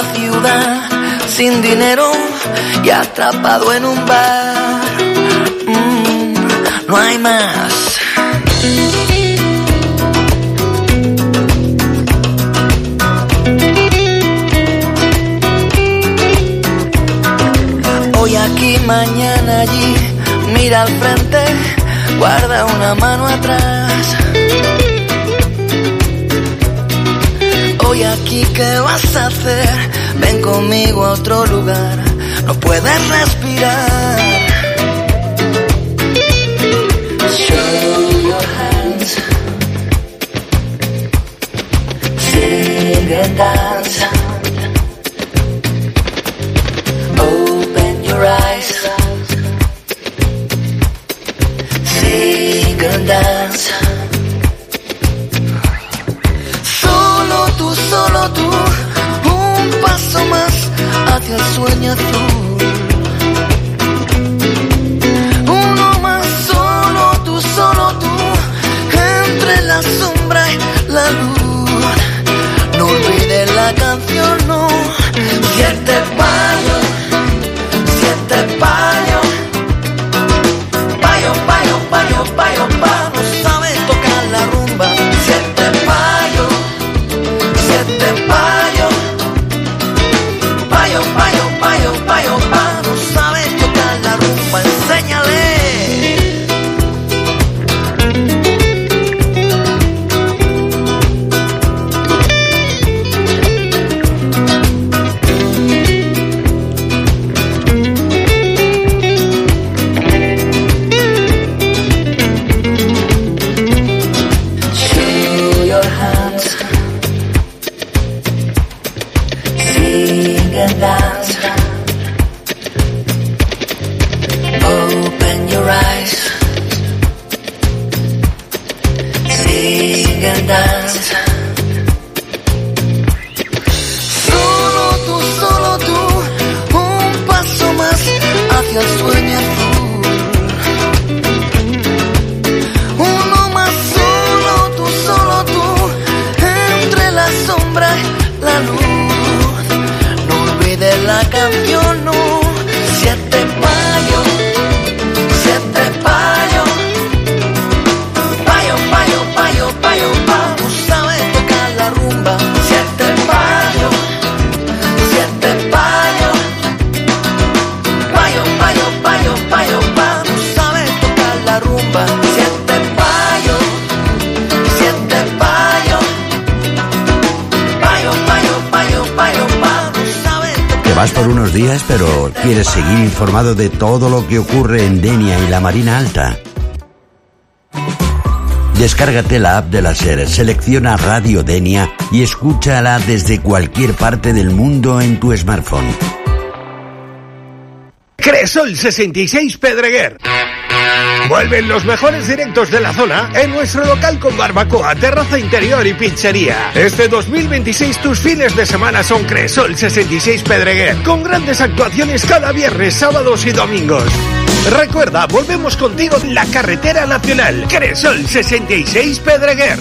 ciudad, sin dinero y atrapado en un bar. No hay más. Hoy aquí, mañana allí, mira al frente, guarda una mano atrás. Hoy aquí, ¿qué vas a hacer? Ven conmigo a otro lugar, no puedes respirar. Show your hands, sing and dance. Open your eyes, sing and dance. Solo tú, un paso más hacia el sueño azul. Uno más, solo tú, entre la sombra y la luz. No olvides la canción, no. Siete payo, payo, payo, payo, payo, payo. No sabes tocar la rumba. Siete payo, payo, payo, payo, payo, payo. No sabes tocar la rumba, enséñale. Dance. Open your eyes, sing and dance. Solo tú, un paso más hacia el sueño azul. Uno más, solo tú, entre la sombra y la luz. De la canción, no. Siete payo, payo, payo, payo, payo, payo. No sabes tocar la rumba. Siete payo, payo, payo, payo, payo, payo. No sabes tocar la rumba. Siete payo, payo, payo, payo, payo, payo. Vas por unos días, pero quieres seguir informado de todo lo que ocurre en Denia y la Marina Alta. Descárgate la app de la SER, selecciona Radio Denia y escúchala desde cualquier parte del mundo en tu smartphone. Cresol 66 Pedreguer. Vuelven los mejores directos de la zona en nuestro local con barbacoa, terraza interior y pizzería. Este 2026 tus fines de semana son Cresol 66 Pedreguer, con grandes actuaciones cada viernes, sábados y domingos. Recuerda, volvemos contigo en la carretera nacional. Cresol 66 Pedreguer.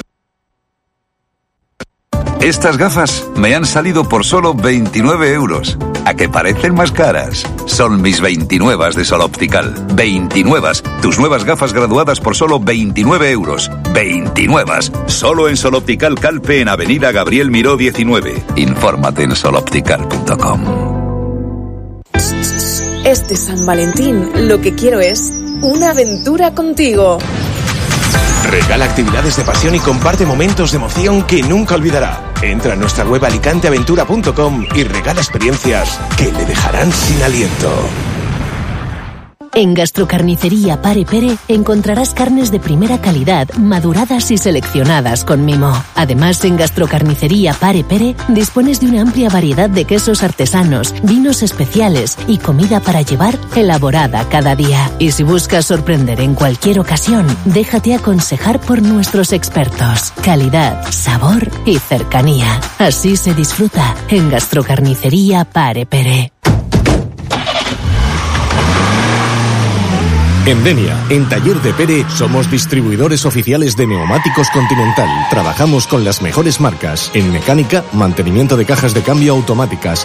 Estas gafas me han salido por solo 29 euros. ¿A que parecen más caras? Son mis 29 de Sol Optical. 29, tus nuevas gafas graduadas por solo 29 euros. 29, solo en Sol Optical Calpe en Avenida Gabriel Miró 19. Infórmate en soloptical.com. Este San Valentín lo que quiero es una aventura contigo. Regala actividades de pasión y comparte momentos de emoción que nunca olvidará. Entra a nuestra web alicanteaventura.com y regala experiencias que le dejarán sin aliento. En Gastrocarnicería Pare Pere encontrarás carnes de primera calidad, maduradas y seleccionadas con mimo. Además, en Gastrocarnicería Pare Pere dispones de una amplia variedad de quesos artesanos, vinos especiales y comida para llevar elaborada cada día. Y si buscas sorprender en cualquier ocasión, déjate aconsejar por nuestros expertos. Calidad, sabor y cercanía. Así se disfruta en Gastrocarnicería Pare Pere. En Denia, en Taller de Pere, somos distribuidores oficiales de neumáticos Continental. Trabajamos con las mejores marcas en mecánica, mantenimiento de cajas de cambio automáticas,